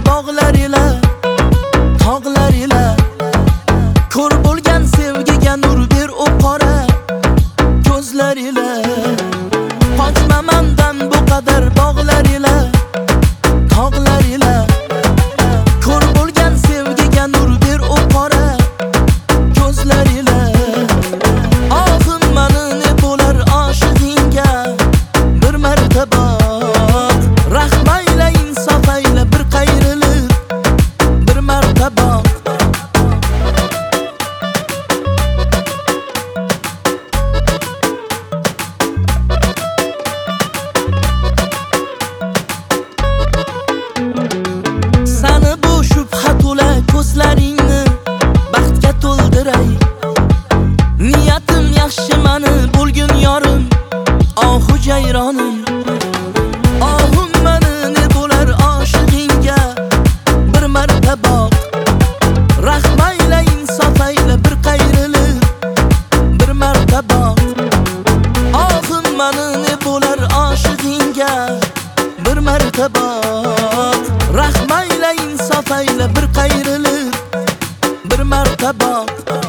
bog'lar ila, tog'lar ila. Ko'r bo'lgan sevgiga nur ber o qora ko'zlar ila. Qochmamandan bu qadar bog'lar ila, tog'lar ila. Ko'r bo'lgan sevgiga nur ber o qora ko'zlar ila. Ohim mani ne bo'lar oshiqingga bir martaba. Rahm ayla, insof ayla, bir qayrilib bir martaba. Sani bu shubha to'la ko'zlaringni baxtga to'ldiray. Niyatim yaxshi mani bo'lgin yorim, ohu jayronim. Ohim mani ne bo'lar oshiqingga bir martaba. Rahm ayla, insof ayla, bir qayrilib bir martaba. Ohim mani ne bo'lar oshiqingga bir martaba. Rahm ayla, insof ayla, bir qayrilib bir martaba.